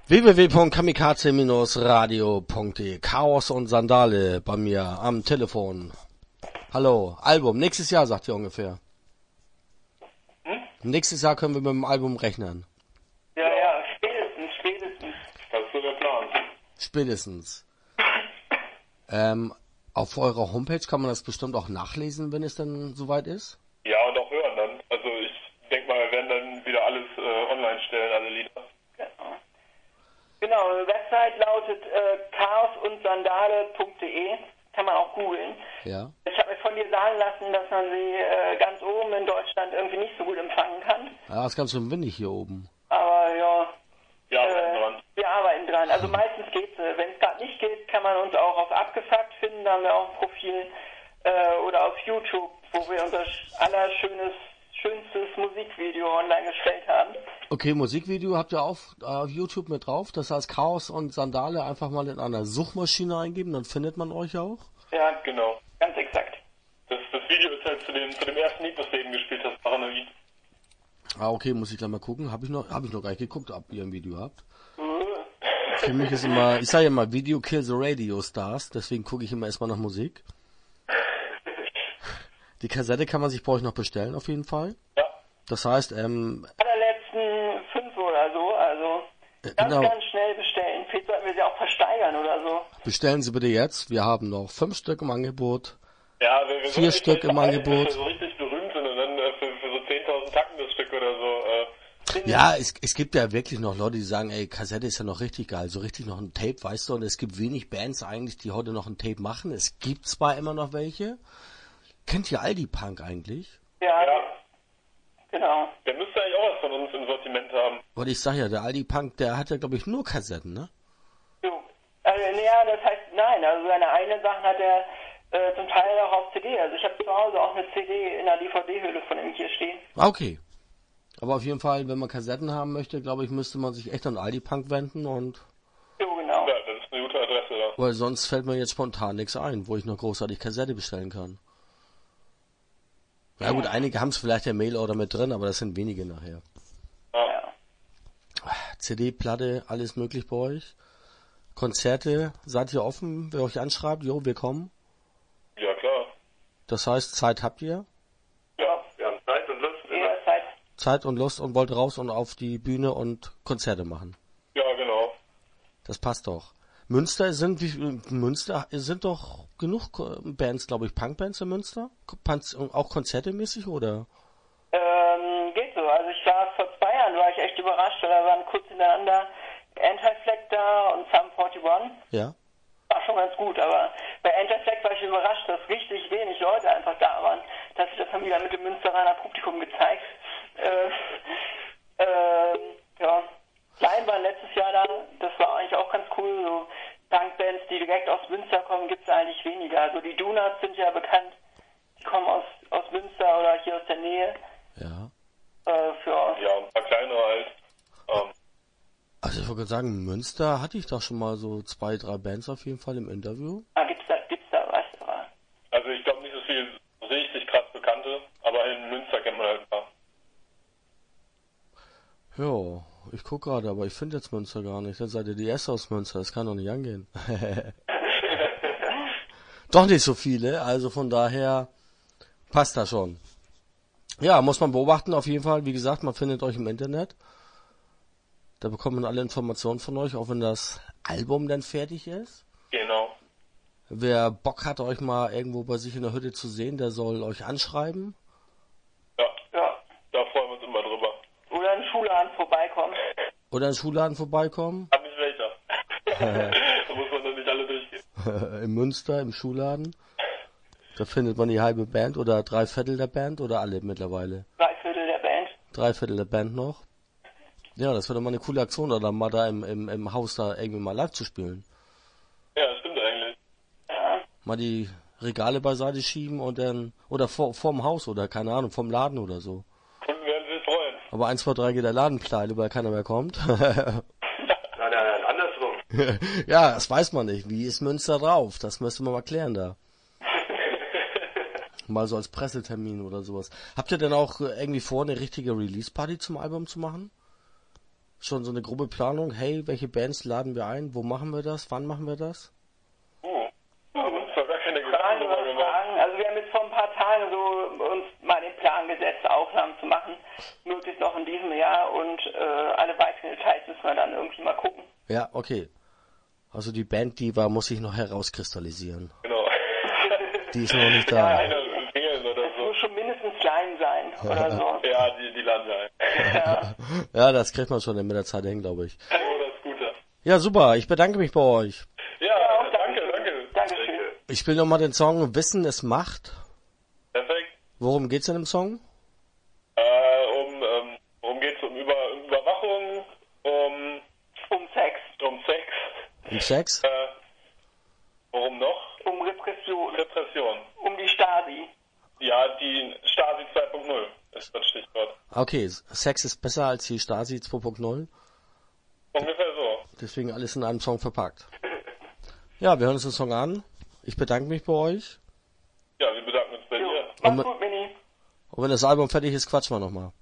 www.kamikaze-radio.de Chaos und Sandale bei mir am Telefon. Hallo, Album, nächstes Jahr sagt ihr ungefähr. Nächstes Jahr können wir mit dem Album rechnen. Ja, spätestens. Das ist so der Plan. Spätestens. Auf eurer Homepage kann man das bestimmt auch nachlesen, wenn es dann soweit ist? Ja, und auch hören dann. Also ich denke mal, wir werden dann wieder alles online stellen, alle Lieder. Genau, die Website lautet chaosundsandale.de. Kann man auch googeln. Ja. Ich habe mir von dir sagen lassen, dass man sie ganz oben in Deutschland irgendwie nicht so gut empfangen kann. Ja, ist ganz schön windig hier oben. Aber ja, Wir arbeiten dran. wir arbeiten dran. Also meistens geht's. Wenn es gerade nicht geht, kann man uns auch auf Abgefuckt finden. Da haben wir auch ein Profil. Oder auf YouTube, wo wir unser schönstes Musikvideo online gestellt haben. Okay, Musikvideo habt ihr auf YouTube mit drauf. Das heißt Chaos und Sandale einfach mal in einer Suchmaschine eingeben, dann findet man euch auch. Ja, genau. Ganz exakt. Das Video ist halt zu dem ersten Lied, das du eben gespielt hast, Paranoid. Ah, okay, muss ich gleich mal gucken. Hab ich noch gar nicht geguckt, ob ihr ein Video habt. Für mich ist immer, ich sage ja mal, Video kills the Radio Stars, deswegen gucke ich immer erstmal nach Musik. Die Kassette kann man sich bei euch noch bestellen, auf jeden Fall. Ja. Das heißt, Allerletzten 5 oder so, also ganz schnell bestellen. Vielleicht sollten wir sie auch versteigern oder so. Bestellen Sie bitte jetzt. Wir haben noch 5 Stück im Angebot. Ja, wir 4 Stück im Angebot. so richtig berühmt sind und dann für so 10.000 Tacken das Stück oder so. Ja, es gibt ja wirklich noch Leute, die sagen, ey, Kassette ist ja noch richtig geil, so richtig noch ein Tape, weißt du, und es gibt wenig Bands eigentlich, die heute noch ein Tape machen. Es gibt zwar immer noch welche. Kennt ihr Aldi Punk eigentlich? Ja, genau. Der müsste eigentlich auch was von uns im Sortiment haben. Und ich sag ja, der Aldi Punk, der hat ja, glaube ich, nur Kassetten, ne? Jo. Also, das heißt, nein, also seine eigenen Sachen hat er zum Teil auch auf CD. Also ich habe zu Hause auch eine CD in der DVD-Hülle von ihm hier stehen. Okay. Aber auf jeden Fall, wenn man Kassetten haben möchte, glaube ich, müsste man sich echt an Aldi Punk wenden und... Jo, genau. Ja, das ist eine gute Adresse da. Weil sonst fällt mir jetzt spontan nichts ein, wo ich noch großartig Kassette bestellen kann. Ja gut, einige haben es vielleicht der Mailorder mit drin, aber das sind wenige nachher. Ja. CD, Platte, alles möglich bei euch. Konzerte, seid ihr offen, wer euch anschreibt? Jo, wir kommen. Ja, klar. Das heißt, Zeit habt ihr? Ja, wir haben Zeit und Lust. Zeit und Lust und wollt raus und auf die Bühne und Konzerte machen. Ja, genau. Das passt doch. Münster sind doch genug Bands, glaube ich, Punkbands in Münster? Auch konzertemäßig, oder? Geht so. Also ich war vor 2 Jahren, war ich echt überrascht, weil da waren kurz hintereinander Anti-Flag da und Sum 41. Ja. War schon ganz gut, aber bei Anti-Flag war ich überrascht, dass richtig wenig Leute einfach da waren. Das haben wieder mit dem Münsteraner Publikum gezeigt. Ja. Klein war letztes Jahr da, das war eigentlich auch ganz cool. So Punkbands, die direkt aus Münster kommen, gibt es eigentlich weniger. Also die Donuts sind ja bekannt, die kommen aus Münster oder hier aus der Nähe. Ja. Ja, ein paar kleinere halt. Also ich wollte sagen, Münster hatte ich doch schon mal so 2, 3 Bands auf jeden Fall im Interview. Ah, gibt's da was? Aber Also ich glaube nicht so viel richtig krass Bekannte, aber in Münster kennt man halt ein paar. Ja, ich gucke gerade, aber ich finde jetzt Münster gar nicht. Dann seid ihr die erste aus Münster, das kann doch nicht angehen. Doch nicht so viele, also von daher passt das schon. Ja, muss man beobachten auf jeden Fall. Wie gesagt, man findet euch im Internet. Da bekommt man alle Informationen von euch, auch wenn das Album dann fertig ist. Genau. Wer Bock hat, euch mal irgendwo bei sich in der Hütte zu sehen, der soll euch anschreiben. Ja, da freuen wir uns immer drüber. oder in den Schulladen vorbeikommen. Oder in den Schulladen vorbeikommen. Hab nicht welcher. Da muss man doch nicht alle durchgehen. In Münster, im Schulladen. Da findet man die halbe Band oder 3/4 der Band oder alle mittlerweile. 3/4 der Band. 3/4 der Band noch. Ja, das wäre doch mal eine coole Aktion, oder mal da im Haus da irgendwie mal live zu spielen. Ja, das stimmt eigentlich. Ja. Mal die Regale beiseite schieben und dann, oder vorm Haus oder keine Ahnung, vom Laden oder so. Kunden werden sich freuen. Aber 1, 2, 3 geht der Laden pleite, weil keiner mehr kommt. Nein, andersrum. Ja, das weiß man nicht. Wie ist Münster drauf? Das müsste man mal klären da. Mal so als Pressetermin oder sowas. Habt ihr denn auch irgendwie vor, eine richtige Release-Party zum Album zu machen? schon so eine grobe Planung? Hey, welche Bands laden wir ein? Wo machen wir das? Wann machen wir das? Haben uns doch gar keine Gedanken drüber gemacht. Also wir haben jetzt vor ein paar Tagen so uns mal den Plan gesetzt, Aufnahmen zu machen. Möglichst noch in diesem Jahr und alle weiteren Details müssen wir dann irgendwie mal gucken. Ja, okay. Also die Band, muss sich noch herauskristallisieren. Genau. Die ist noch nicht da. Eine Single oder Es so. muss schon mindestens klein sein oder so. Ja, die laden wir ein. Ja. Ja, das kriegt man schon mit der Zeit hin, glaube ich. Oh, das ist gut. Ja, super. Ich bedanke mich bei euch. Ja, auch danke. Dankeschön. Ich spiele nochmal den Song Wissen ist Macht. Perfekt. Worum geht's in dem Song? Worum geht's? Um Überwachung, um Sex, Sex. Um Sex? Worum noch? um Repression, Repression. um die Stasi. Ja, die Stasi 2.0 ist das Stichwort. Okay, Sex ist besser als die Stasi 2.0. Ungefähr so. Deswegen alles in einem Song verpackt. Ja, wir hören uns den Song an. Ich bedanke mich bei euch. Ja, wir bedanken uns bei dir. Mach's gut, Mini. Und wenn das Album fertig ist, quatschen wir nochmal.